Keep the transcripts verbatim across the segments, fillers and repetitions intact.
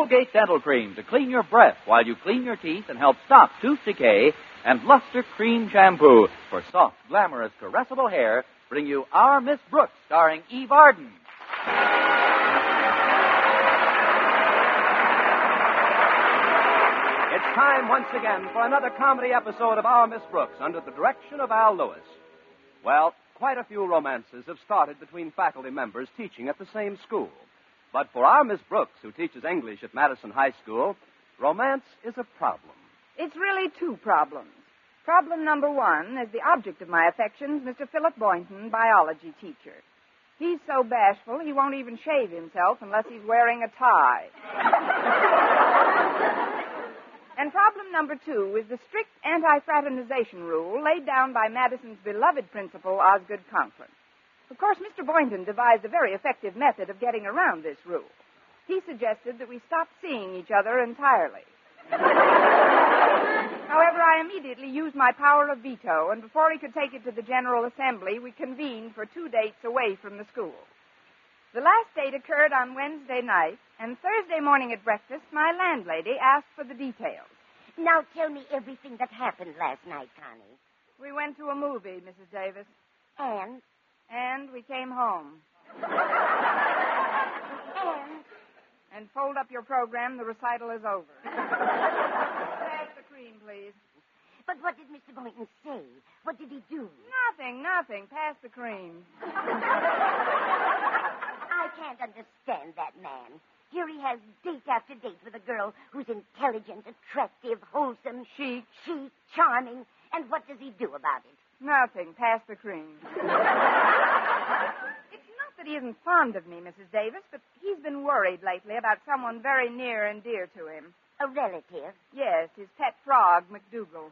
Colgate Dental Cream to clean your breath while you clean your teeth and help stop tooth decay, and Luster Cream Shampoo for soft, glamorous, caressable hair bring you Our Miss Brooks, starring Eve Arden. It's time once again for another comedy episode of Our Miss Brooks under the direction of Al Lewis. Well, quite a few romances have started between faculty members teaching at the same school. But for our Miss Brooks, who teaches English at Madison High School, romance is a problem. It's really two problems. Problem number one is the object of my affections, Mister Philip Boynton, biology teacher. He's so bashful he won't even shave himself unless he's wearing a tie. And problem number two is the strict anti-fraternization rule laid down by Madison's beloved principal, Osgood Conklin. Of course, Mister Boynton devised a very effective method of getting around this rule. He suggested that we stop seeing each other entirely. However, I immediately used my power of veto, and before he could take it to the General Assembly, we convened for two dates away from the school. The last date occurred on Wednesday night, and Thursday morning at breakfast, my landlady asked for the details. Now tell me everything that happened last night, Connie. We went to a movie, Missus Davis. And? And we came home. And? And fold up your program. The recital is over. Pass the cream, please. But what did Mister Boynton say? What did he do? Nothing, nothing. Pass the cream. I can't understand that man. Here he has date after date with a girl who's intelligent, attractive, wholesome, chic, chic, charming. And what does he do about it? Nothing. Pass the cream. It's not that he isn't fond of me, Missus Davis, but he's been worried lately about someone very near and dear to him. A relative? Yes, his pet frog, McDougal.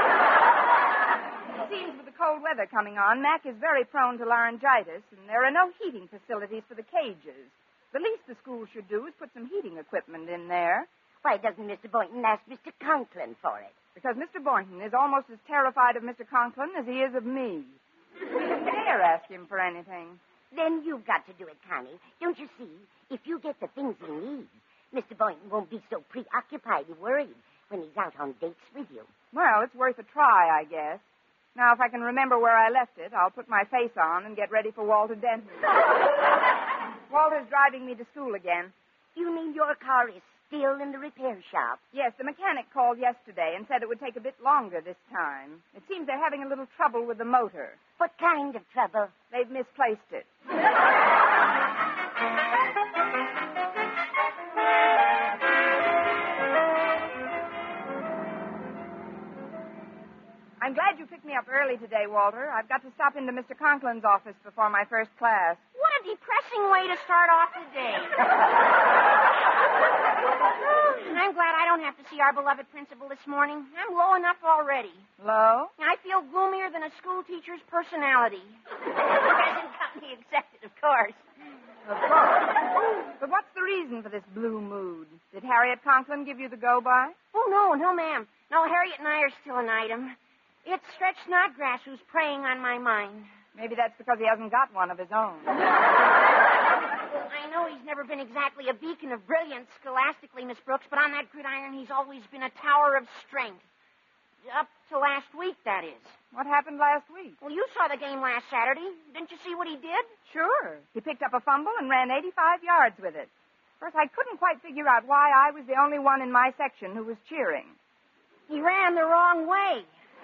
It seems with the cold weather coming on, Mac is very prone to laryngitis, and there are no heating facilities for the cages. The least the school should do is put some heating equipment in there. Why doesn't Mister Boynton ask Mister Conklin for it? Because Mister Boynton is almost as terrified of Mister Conklin as he is of me. He doesn't dare ask him for anything. Then you've got to do it, Connie. Don't you see? If you get the things he needs, Mister Boynton won't be so preoccupied and worried when he's out on dates with you. Well, it's worth a try, I guess. Now, if I can remember where I left it, I'll put my face on and get ready for Walter Denton. Walter's driving me to school again. You mean your car is still in the repair shop? Yes, the mechanic called yesterday and said it would take a bit longer this time. It seems they're having a little trouble with the motor. What kind of trouble? They've misplaced it. I'm glad you picked me up early today, Walter. I've got to stop into Mister Conklin's office before my first class. What a depressing way to start off the day. I'm glad I don't have to see our beloved principal this morning. I'm low enough already. Low? I feel gloomier than a school teacher's personality. Present company accepted, of course. Of course. But what's the reason for this blue mood? Did Harriet Conklin give you the go-by? Oh, no, no, ma'am. No, Harriet and I are still an item. It's Stretch Snodgrass who's preying on my mind. Maybe that's because he hasn't got one of his own. I know he's never been exactly a beacon of brilliance scholastically, Miss Brooks, but on that gridiron he's always been a tower of strength. Up to last week, that is. What happened last week? Well, you saw the game last Saturday. Didn't you see what he did? Sure. He picked up a fumble and ran eighty-five yards with it. First, I couldn't quite figure out why I was the only one in my section who was cheering. He ran the wrong way.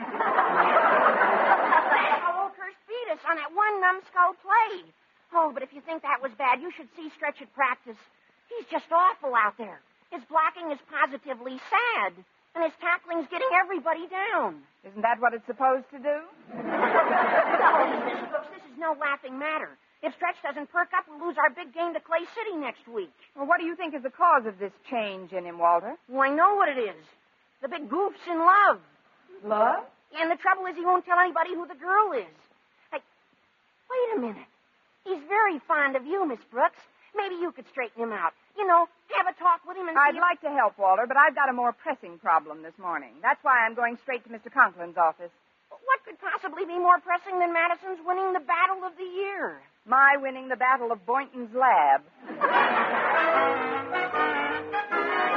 Oh, Oakhurst beat us on that one numbskull play. Oh, but if you think that was bad, you should see Stretch at practice. He's just awful out there. His blocking is positively sad, and his tackling's getting everybody down. Isn't that what it's supposed to do? No, Miss Brooks, this is no laughing matter. If Stretch doesn't perk up, we'll lose our big game to Clay City next week. Well, what do you think is the cause of this change in him, Walter? Well, I know what it is. The big goof's in love. Love? And the trouble is he won't tell anybody who the girl is. Hey, wait a minute. He's very fond of you, Miss Brooks. Maybe you could straighten him out. You know, have a talk with him and I'd see if... like to help, Walter, but I've got a more pressing problem this morning. That's why I'm going straight to Mister Conklin's office. What could possibly be more pressing than Madison's winning the battle of the year? My winning the battle of Boynton's lab.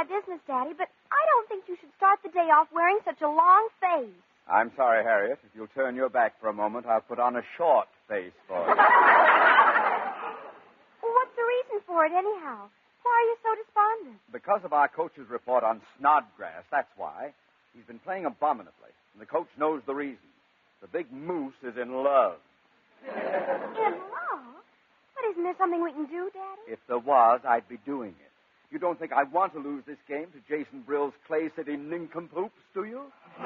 my business, Daddy, but I don't think you should start the day off wearing such a long face. I'm sorry, Harriet. If you'll turn your back for a moment, I'll put on a short face for you. Well, what's the reason for it, anyhow? Why are you so despondent? Because of our coach's report on Snodgrass, that's why. He's been playing abominably, and the coach knows the reason. The big moose is in love. In love? But isn't there something we can do, Daddy? If there was, I'd be doing it. You don't think I want to lose this game to Jason Brill's Clay City nincompoops, do you?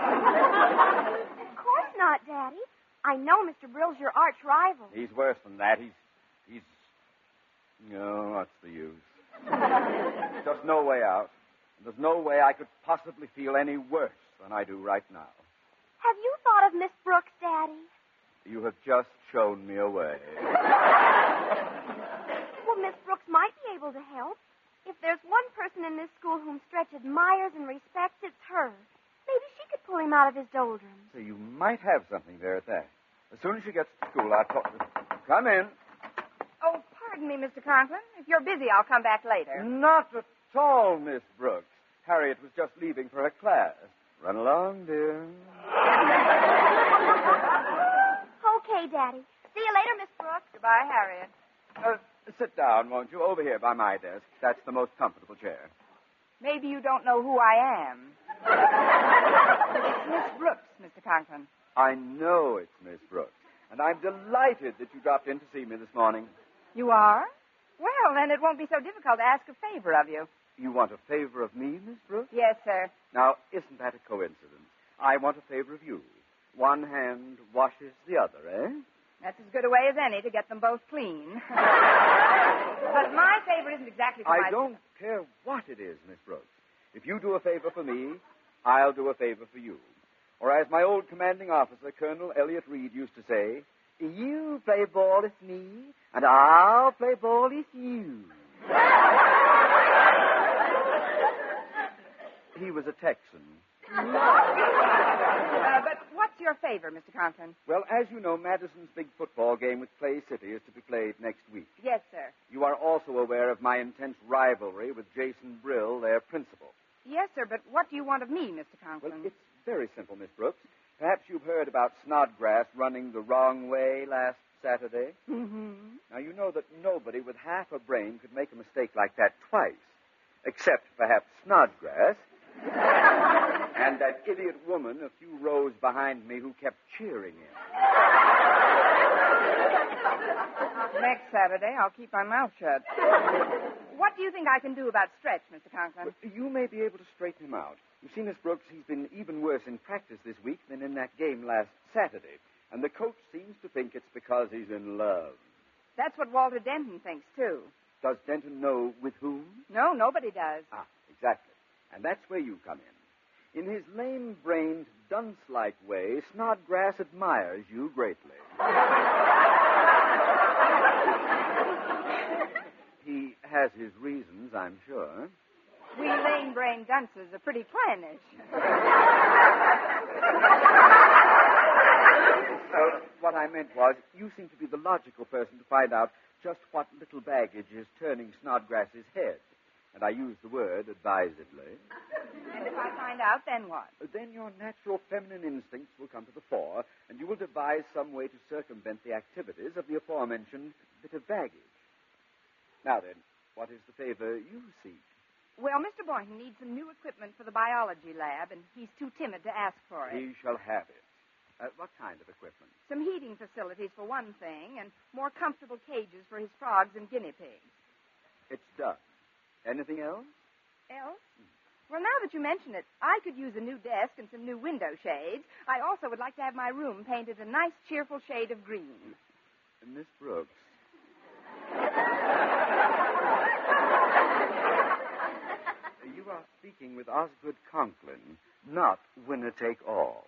Of course not, Daddy. I know Mister Brill's your arch rival. He's worse than that. He's... he's... No, what's the use? There's just no way out. There's no way I could possibly feel any worse than I do right now. Have you thought of Miss Brooks, Daddy? You have just shown me a way. Well, Miss Brooks might be able to help. If there's one person in this school whom Stretch admires and respects, it's her. Maybe she could pull him out of his doldrums. So you might have something there at that. As soon as she gets to school, I'll talk to her. Come in. Oh, pardon me, Mister Conklin. If you're busy, I'll come back later. Not at all, Miss Brooks. Harriet was just leaving for her class. Run along, dear. Okay, Daddy. See you later, Miss Brooks. Goodbye, Harriet. Uh, sit down, won't you? Over here by my desk. That's the most comfortable chair. Maybe you don't know who I am. It's Miss Brooks, Mister Conklin. I know it's Miss Brooks. And I'm delighted that you dropped in to see me this morning. You are? Well, then it won't be so difficult to ask a favor of you. You want a favor of me, Miss Brooks? Yes, sir. Now, isn't that a coincidence? I want a favor of you. One hand washes the other, eh? That's as good a way as any to get them both clean. But my favor isn't exactly for I my... don't care what it is, Miss Brooks. If you do a favor for me, I'll do a favor for you. Or as my old commanding officer, Colonel Elliot Reed, used to say, you play ball with me, and I'll play ball with you. He was a Texan. Uh, but what's your favor, Mister Conklin? Well, as you know, Madison's big football game with Clay City is to be played next week. Yes, sir. You are also aware of my intense rivalry with Jason Brill, their principal. Yes, sir, but what do you want of me, Mister Conklin? Well, it's very simple, Miss Brooks. Perhaps you've heard about Snodgrass running the wrong way last Saturday. Mm-hmm. Now, you know that nobody with half a brain could make a mistake like that twice, except perhaps Snodgrass. And that idiot woman a few rows behind me who kept cheering him. Next Saturday, I'll keep my mouth shut. What do you think I can do about Stretch, Mister Conklin? Well, you may be able to straighten him out. You see, Miss Brooks, he's been even worse in practice this week than in that game last Saturday. And the coach seems to think it's because he's in love. That's what Walter Denton thinks, too. Does Denton know with whom? No, nobody does. Ah, exactly. And that's where you come in. In his lame-brained, dunce-like way, Snodgrass admires you greatly. He has his reasons, I'm sure. We lame-brained dunces are pretty clannish. So, what I meant was, you seem to be the logical person to find out just what little baggage is turning Snodgrass's head. And I use the word advisedly. And if I find out, then what? Then your natural feminine instincts will come to the fore, and you will devise some way to circumvent the activities of the aforementioned bit of baggage. Now then, what is the favor you seek? Well, Mister Boynton needs some new equipment for the biology lab, and he's too timid to ask for it. He shall have it. Uh, what kind of equipment? Some heating facilities for one thing, and more comfortable cages for his frogs and guinea pigs. It's done. Anything else? Else? Well, now that you mention it, I could use a new desk and some new window shades. I also would like to have my room painted a nice, cheerful shade of green. Miss Brooks. You are speaking with Osgood Conklin, not winner take all.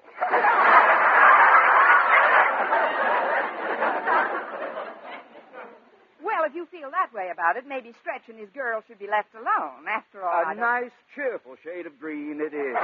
Well, if you feel that way about it, maybe Stretch and his girl should be left alone. After all, A I don't... nice, cheerful shade of green it is.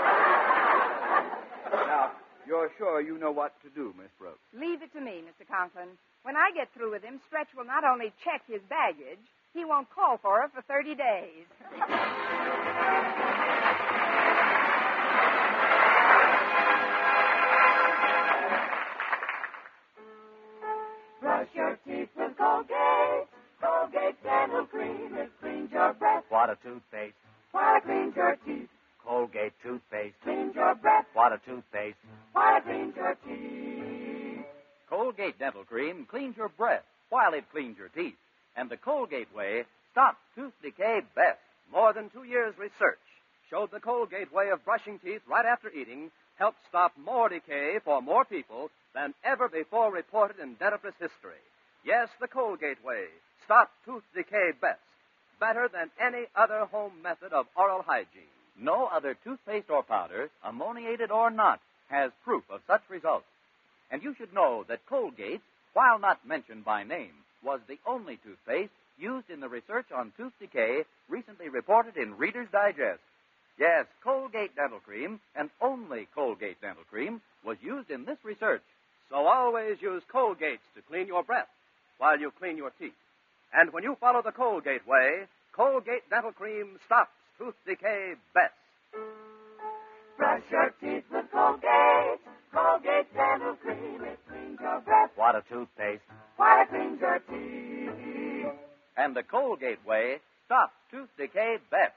Now, you're sure you know what to do, Miss Brooks? Leave it to me, Mister Conklin. When I get through with him, Stretch will not only check his baggage, he won't call for her for thirty days. Brush your teeth with Colgate. Colgate Dental Cream. It cleans your breath. What a toothpaste. While it cleans your teeth. Colgate toothpaste. Cleans your breath. What a toothpaste. While it cleans your teeth. Colgate Dental Cream cleans your breath while it cleans your teeth. And the Colgate way stops tooth decay best. More than two years' research showed the Colgate way of brushing teeth right after eating helped stop more decay for more people than ever before reported in dentifrice history. Yes, the Colgate way stops tooth decay best, better than any other home method of oral hygiene. No other toothpaste or powder, ammoniated or not, has proof of such results. And you should know that Colgate, while not mentioned by name, was the only toothpaste used in the research on tooth decay recently reported in Reader's Digest. Yes, Colgate Dental Cream, and only Colgate Dental Cream, was used in this research. So always use Colgates to clean your breath while you clean your teeth. And when you follow the Colgate way, Colgate Dental Cream stops tooth decay best. Brush your teeth with Colgate. Colgate Dental Cream. It cleans your breath. What a toothpaste. While it cleans your teeth. And the Colgate way stops tooth decay best.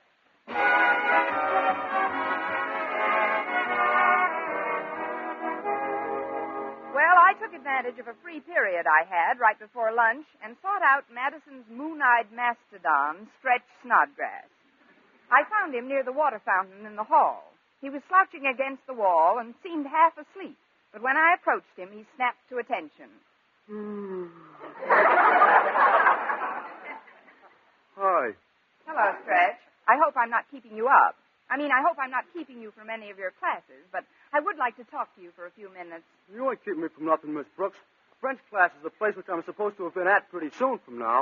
Well, I took advantage of a free period I had right before lunch and sought out Madison's moon-eyed mastodon, Stretch Snodgrass. I found him near the water fountain in the hall. He was slouching against the wall and seemed half asleep, but when I approached him, he snapped to attention. Hi. Hello, Stretch. I hope I'm not keeping you up. I mean, I hope I'm not keeping you from any of your classes, but I would like to talk to you for a few minutes. You ain't keeping me from nothing, Miss Brooks. French class is the place which I'm supposed to have been at pretty soon from now.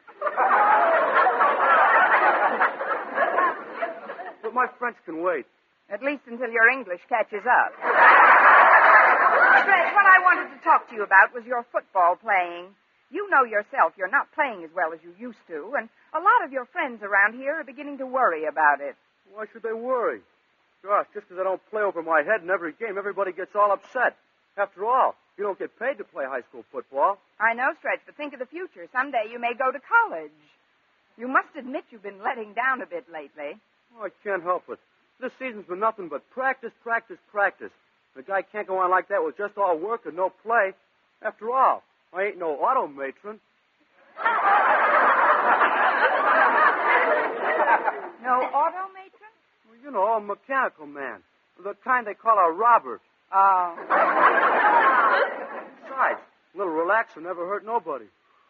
But my French can wait. At least until your English catches up. Stretch, what I wanted to talk to you about was your football playing. You know yourself you're not playing as well as you used to, and a lot of your friends around here are beginning to worry about it. Why should they worry? Gosh, just because I don't play over my head in every game, everybody gets all upset. After all, you don't get paid to play high school football. I know, Stretch, but think of the future. Someday you may go to college. You must admit you've been letting down a bit lately. Oh, I can't help it. This season's been nothing but practice, practice, practice. The guy can't go on like that with just all work and no play. After all, I ain't no auto matron. No auto matron? Well, you know, a mechanical man. The kind they call a Robert. Oh. Besides, a little relaxer never hurt nobody.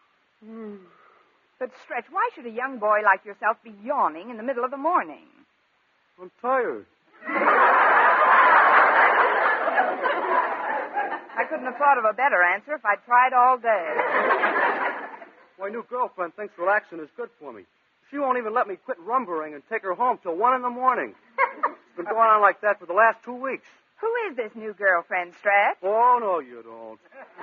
But, Stretch, why should a young boy like yourself be yawning in the middle of the morning? I'm tired. I couldn't have thought of a better answer if I'd tried all day. My new girlfriend thinks relaxing is good for me. She won't even let me quit rumbering and take her home till one in the morning. It's been going on like that for the last two weeks. Who is this new girlfriend, Stretch? Oh, no, you don't.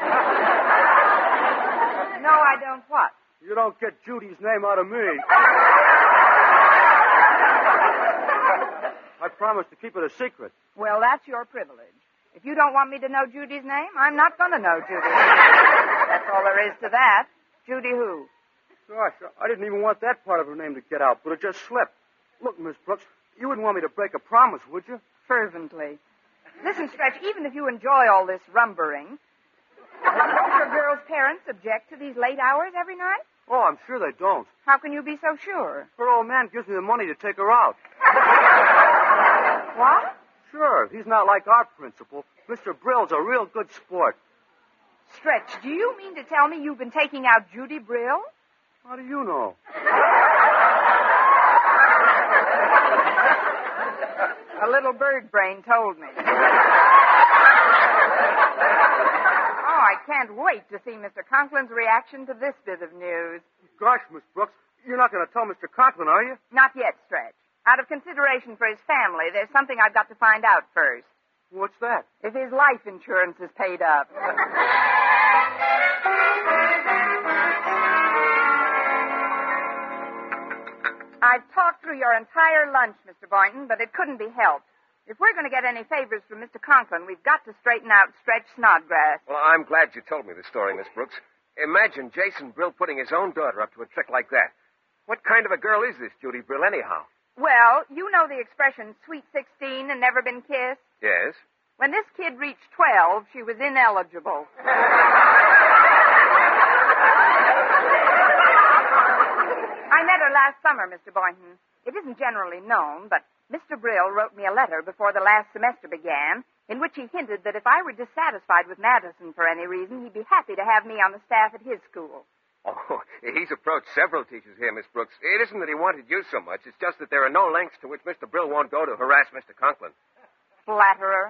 No, I don't what? You don't get Judy's name out of me. I promise to keep it a secret. Well, that's your privilege. If you don't want me to know Judy's name, I'm not going to know Judy. That's all there is to that. Judy who? Gosh, I didn't even want that part of her name to get out, but it just slipped. Look, Miss Brooks, you wouldn't want me to break a promise, would you? Fervently. Listen, Stretch, even if you enjoy all this rumbering, don't your girl's parents object to these late hours every night? Oh, I'm sure they don't. How can you be so sure? Her old man gives me the money to take her out. What? Sure, he's not like our principal. Mister Brill's a real good sport. Stretch, do you mean to tell me you've been taking out Judy Brill? How do you know? A little bird brain told me. Oh, I can't wait to see Mister Conklin's reaction to this bit of news. Gosh, Miss Brooks, you're not going to tell Mister Conklin, are you? Not yet, Stretch. Out of consideration for his family, there's something I've got to find out first. What's that? If his life insurance is paid up. I I've talked through your entire lunch, Mister Boynton, but it couldn't be helped. If we're going to get any favors from Mister Conklin, we've got to straighten out Stretch Snodgrass. Well, I'm glad you told me the story, Miss Brooks. Imagine Jason Brill putting his own daughter up to a trick like that. What kind of a girl is this Judy Brill, anyhow? Well, you know the expression, sweet sixteen and never been kissed? Yes. When this kid reached twelve, she was ineligible. I met her last summer, Mister Boynton. It isn't generally known, but Mister Brill wrote me a letter before the last semester began in which he hinted that if I were dissatisfied with Madison for any reason, he'd be happy to have me on the staff at his school. Oh, he's approached several teachers here, Miss Brooks. It isn't that he wanted you so much. It's just that there are no lengths to which Mister Brill won't go to harass Mister Conklin. Flatterer.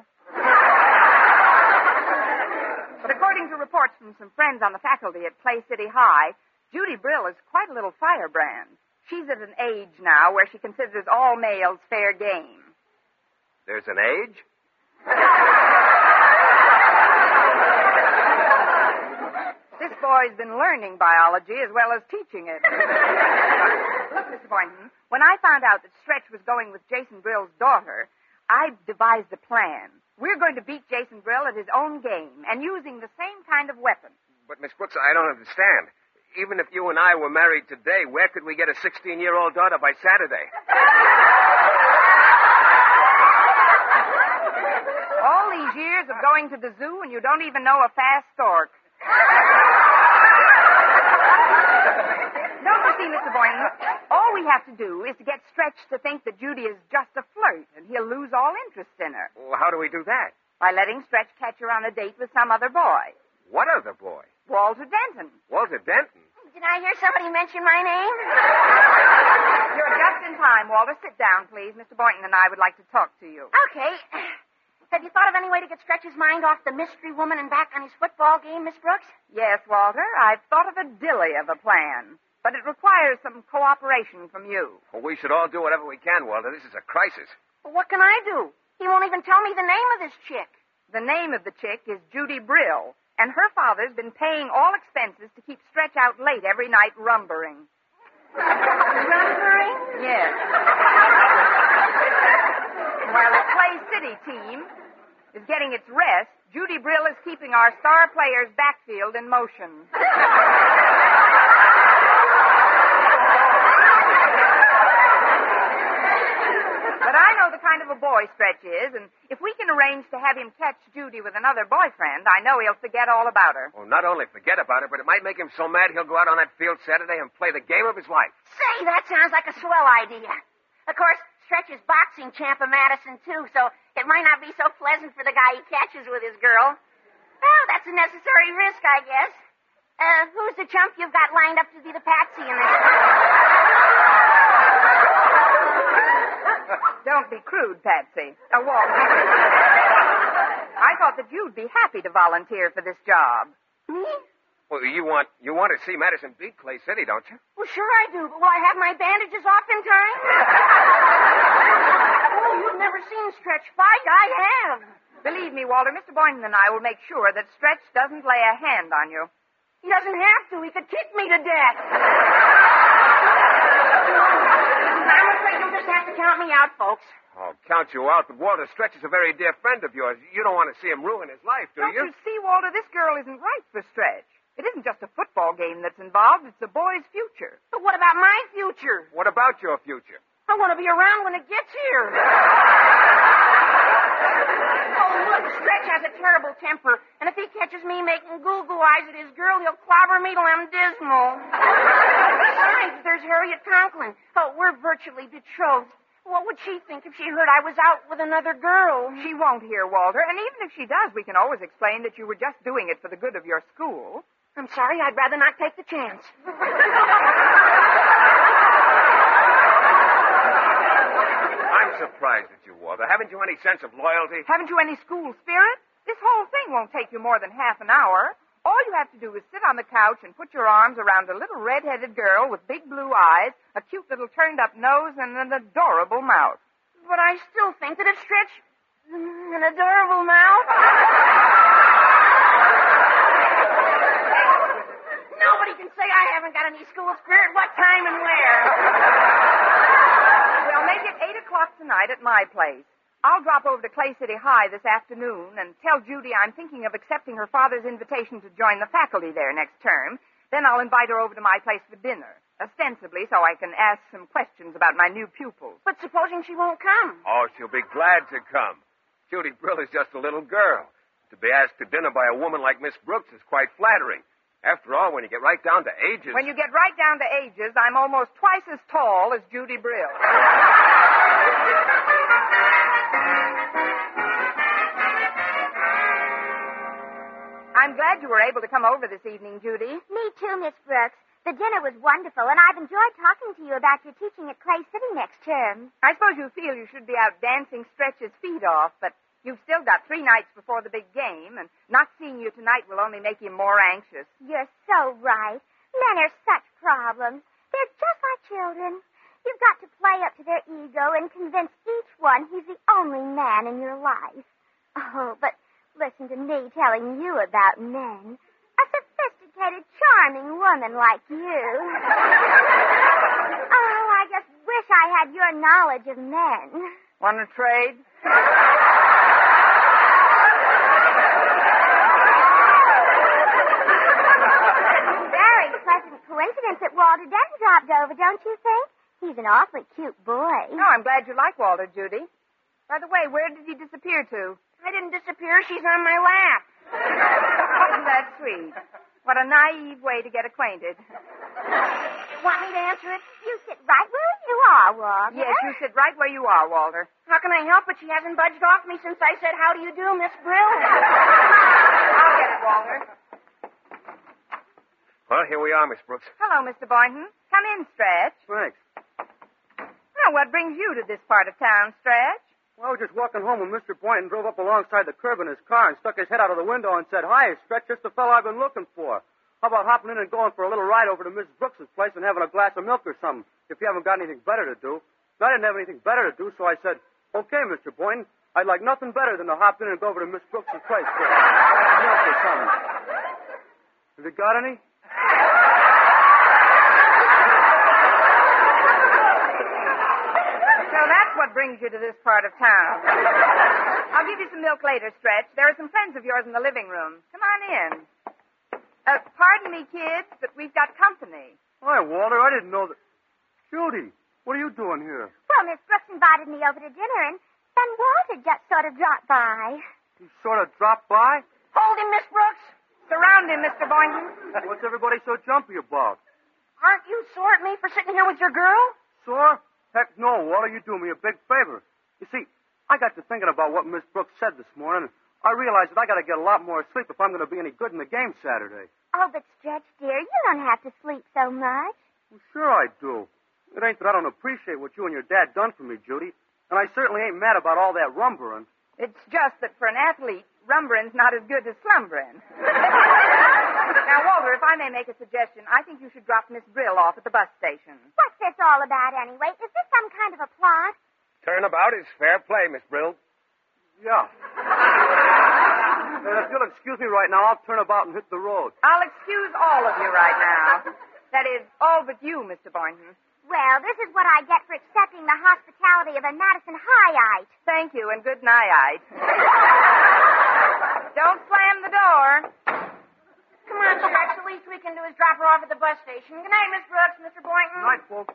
But according to reports from some friends on the faculty at Clay City High, Judy Brill is quite a little firebrand. She's at an age now where she considers all males fair game. There's an age? This boy's been learning biology as well as teaching it. Look, Mister Boynton, when I found out that Stretch was going with Jason Brill's daughter, I devised a plan. We're going to beat Jason Brill at his own game and using the same kind of weapon. But, Miss Brooks, I don't understand. Even if you and I were married today, where could we get a sixteen-year-old daughter by Saturday? All these years of going to the zoo and you don't even know a fast stork. Don't you see, Mister Boynton? All we have to do is to get Stretch to think that Judy is just a flirt, and he'll lose all interest in her. Well, how do we do that? By letting Stretch catch her on a date with some other boy. What other boy? Walter Denton. Walter Denton? Did I hear somebody mention my name? You're just in time, Walter. Sit down, please. Mister Boynton and I would like to talk to you. Okay. Have you thought of any way to get Stretch's mind off the mystery woman and back on his football game, Miss Brooks? Yes, Walter. I've thought of a dilly of a plan. But it requires some cooperation from you. Well, we should all do whatever we can, Walter. This is a crisis. Well, what can I do? He won't even tell me the name of this chick. The name of the chick is Judy Brill, and her father's been paying all expenses to keep Stretch out late every night rumbering. Rumbering? Yes. While the Clay City team is getting its rest, Judy Brill is keeping our star player's backfield in motion. But I know the kind of a boy Stretch is, and if we can arrange to have him catch Judy with another boyfriend, I know he'll forget all about her. Well, not only forget about her, but it might make him so mad he'll go out on that field Saturday and play the game of his life. Say, that sounds like a swell idea. Of course, Stretch is boxing champ of Madison, too, so it might not be so pleasant for the guy he catches with his girl. Well, that's a necessary risk, I guess. Uh, who's the chump you've got lined up to be the patsy in this? Don't be crude, Patsy. Now, Walter. I thought that you'd be happy to volunteer for this job. Me? Well, you want you want to see Madison beat Clay City, don't you? Well, sure I do, but will I have my bandages off in time? Oh, you've never seen Stretch fight. I have. Believe me, Walter, Mister Boynton and I will make sure that Stretch doesn't lay a hand on you. He doesn't have to. He could kick me to death. I'm afraid you'll just have to count me out, folks. I'll count you out, but Walter Stretch is a very dear friend of yours. You don't want to see him ruin his life, do Don't you? you see, Walter, this girl isn't right for Stretch. It isn't just a football game that's involved. It's a boy's future. But what about my future? What about your future? I want to be around when it gets here. Oh, look, Stretch has a terrible temper, and if he catches me making goo-goo eyes at his girl, he'll clobber me till I'm dismal. Besides, there's Harriet Conklin. Oh, we're virtually betrothed. What would she think if she heard I was out with another girl? She won't hear, Walter, and even if she does, we can always explain that you were just doing it for the good of your school. I'm sorry, I'd rather not take the chance. I'm surprised at you, Walter. Haven't you any sense of loyalty? Haven't you any school spirit? This whole thing won't take you more than half an hour. All you have to do is sit on the couch and put your arms around a little red-headed girl with big blue eyes, a cute little turned-up nose, and an adorable mouth. But I still think that it's Stretch... an adorable mouth. Nobody can say I haven't got any school spirit. What time and where? Make it eight o'clock tonight at my place. I'll drop over to Clay City High this afternoon and tell Judy I'm thinking of accepting her father's invitation to join the faculty there next term. Then I'll invite her over to my place for dinner, ostensibly so I can ask some questions about my new pupils. But supposing she won't come? Oh, she'll be glad to come. Judy Brill is just a little girl. To be asked to dinner by a woman like Miss Brooks is quite flattering. After all, when you get right down to ages... When you get right down to ages, I'm almost twice as tall as Judy Brill. I'm glad you were able to come over this evening, Judy. Me too, Miss Brooks. The dinner was wonderful, and I've enjoyed talking to you about your teaching at Clay City next term. I suppose you feel you should be out dancing Stretch's feet off, but you've still got three nights before the big game, and not seeing you tonight will only make you more anxious. You're so right. Men are such problems. They're just like children. You've got to play up to their ego and convince each one he's the only man in your life. Oh, but listen to me telling you about men. A sophisticated, charming woman like you. Oh, I just wish I had your knowledge of men. Want to trade? Very pleasant coincidence that Walter Denton dropped over, don't you think? He's an awfully cute boy. No, I'm glad you like Walter, Judy. By the way, where did he disappear to? I didn't disappear. She's on my lap. Isn't that sweet? What a naive way to get acquainted. Want me to answer it? You sit right where you are, Walter. Yes, you sit right where you are, Walter. How can I help it? She hasn't budged off me since I said, how do you do, Miss Brill? I'll get it, Walter. Well, here we are, Miss Brooks. Hello, Mister Boynton. Come in, Stretch. Thanks. Well, what brings you to this part of town, Stretch? Well, I was just walking home when Mister Boynton drove up alongside the curb in his car and stuck his head out of the window and said, "Hi, Stretch, just the fellow I've been looking for. How about hopping in and going for a little ride over to Miss Brooks's place and having a glass of milk or something, if you haven't got anything better to do?" I didn't have anything better to do, so I said, "Okay, Mister Boynton, I'd like nothing better than to hop in and go over to Miss Brooks's place for milk or something. Have you got any?" So that's what brings you to this part of town. I'll give you some milk later, Stretch. There are some friends of yours in the living room. Come on in. Uh, pardon me, kids, but we've got company. Hi, Walter. I didn't know that. Judy, what are you doing here? Well, Miss Brooks invited me over to dinner, and then Walter just sort of dropped by. You sort of dropped by? Hold him, Miss Brooks. Surround him, Mister Boynton. What's everybody so jumpy about? Aren't you sore at me for sitting here with your girl? Sore? Heck no, Walter. You do me a big favor. You see, I got to thinking about what Miss Brooks said this morning, and I realized that I got to get a lot more sleep if I'm going to be any good in the game Saturday. Oh, but Stretch, dear, you don't have to sleep so much. Well, sure I do. It ain't that I don't appreciate what you and your dad done for me, Judy, and I certainly ain't mad about all that rumbering. It's just that for an athlete, rumbering's not as good as slumbering. Now, Walter, if I may make a suggestion, I think you should drop Miss Brill off at the bus station. What's this all about, anyway? Is this some kind of a plot? Turnabout is fair play, Miss Brill. Yeah. And if you'll excuse me right now, I'll turn about and hit the road. I'll excuse all of you right now. That is, all but you, Mister Boynton. Well, this is what I get for accepting the hospitality of a Madison Highite. Thank you, and good night. Don't slam the door. Come on, Stretch. The least we can do is drop her off at the bus station. Good night, Miss Brooks, Mister Boynton. Good night, folks.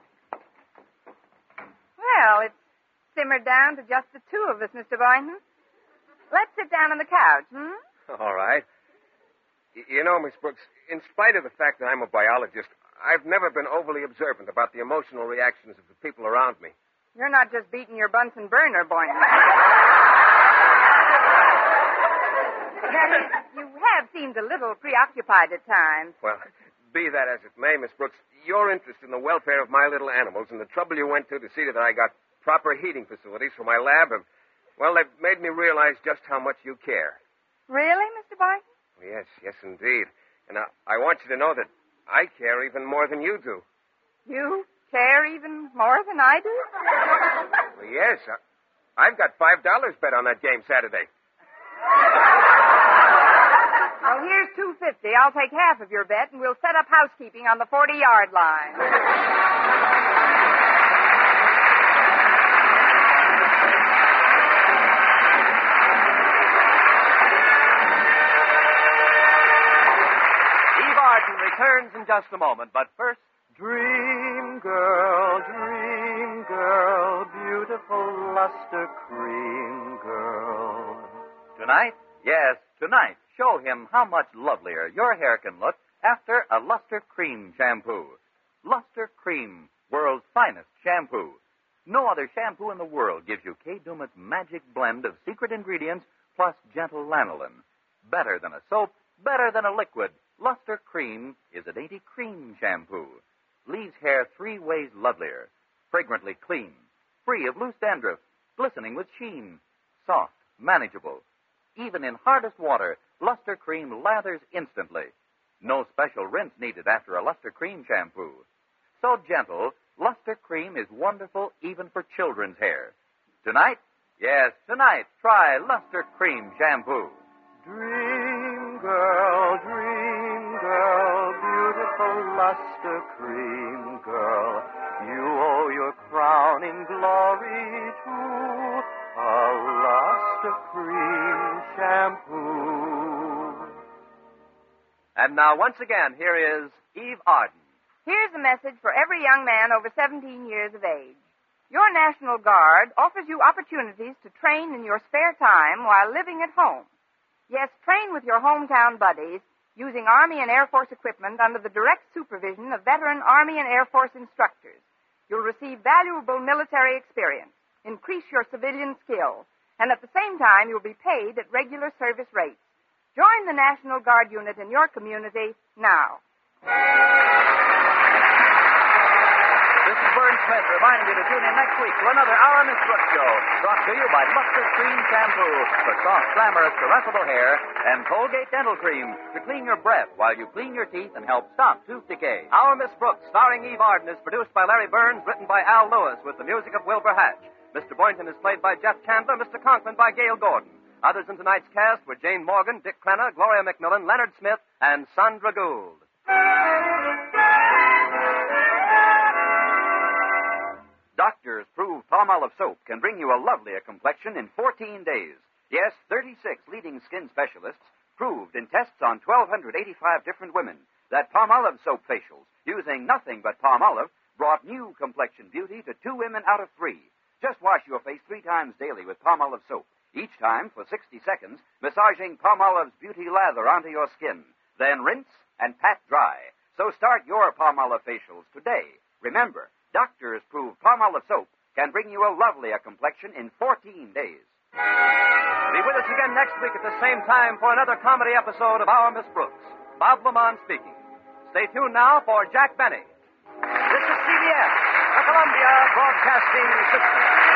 Well, it's simmered down to just the two of us, Mister Boynton. Let's sit down on the couch, hmm? All right. Y- you know, Miss Brooks, in spite of the fact that I'm a biologist, I've never been overly observant about the emotional reactions of the people around me. You're not just beating your Bunsen burner, Boynton. That is, you have seemed a little preoccupied at times. Well, be that as it may, Miss Brooks, your interest in the welfare of my little animals and the trouble you went to to see that I got proper heating facilities for my lab have, well, they've made me realize just how much you care. Really, Mister Boynton? Yes, yes, indeed. And I, I want you to know that I care even more than you do. You care even more than I do? Well, yes. I, I've got five dollars bet on that game Saturday. Well, here's two fifty. I'll take half of your bet, and we'll set up housekeeping on the forty-yard line. Arden returns in just a moment, but first, Dream Girl, Dream Girl, beautiful luster cream girl. Tonight, yes, tonight, show him how much lovelier your hair can look after a Luster Cream shampoo. Luster Cream, world's finest shampoo. No other shampoo in the world gives you Kay Daumit's magic blend of secret ingredients plus gentle lanolin. Better than a soap, better than a liquid, Luster Cream is a dainty cream shampoo. Leaves hair three ways lovelier, fragrantly clean, free of loose dandruff, glistening with sheen, soft, manageable. Even in hardest water, Luster Cream lathers instantly. No special rinse needed after a Luster Cream shampoo. So gentle, Luster Cream is wonderful even for children's hair. Tonight, yes, tonight, try Luster Cream shampoo. Dream Girl, Dream Girl, beautiful luster cream girl, you owe your crowning glory to a luster cream shampoo. And now, once again, here is Eve Arden. Here's a message for every young man over seventeen years of age. Your National Guard offers you opportunities to train in your spare time while living at home. Yes, train with your hometown buddies using Army and Air Force equipment under the direct supervision of veteran Army and Air Force instructors. You'll receive valuable military experience, increase your civilian skill, and at the same time you'll be paid at regular service rates. Join the National Guard unit in your community now. This is Vern Smith reminding you to tune in next week for another Our Miss Brooks show, brought to you by Luster Cream Shampoo for soft, glamorous, caressable hair, and Colgate Dental Cream to clean your breath while you clean your teeth and help stop tooth decay. Our Miss Brooks, starring Eve Arden, is produced by Larry Burns, written by Al Lewis, with the music of Wilbur Hatch. Mister Boynton is played by Jeff Chandler, Mister Conklin by Gail Gordon. Others in tonight's cast were Jane Morgan, Dick Crenna, Gloria McMillan, Leonard Smith, and Sandra Gould. Doctors prove Palmolive soap can bring you a lovelier complexion in fourteen days. Yes, thirty-six leading skin specialists proved in tests on one thousand two hundred eighty-five different women that Palmolive soap facials, using nothing but Palmolive, brought new complexion beauty to two women out of three. Just wash your face three times daily with Palmolive soap, each time for sixty seconds, massaging Palmolive's beauty lather onto your skin. Then rinse and pat dry. So start your Palmolive facials today. Remember, doctors prove Palmolive soap can bring you a lovelier complexion in fourteen days. Be with us again next week at the same time for another comedy episode of Our Miss Brooks. Bob Lamont speaking. Stay tuned now for Jack Benny. This is C B S, the Columbia Broadcasting System.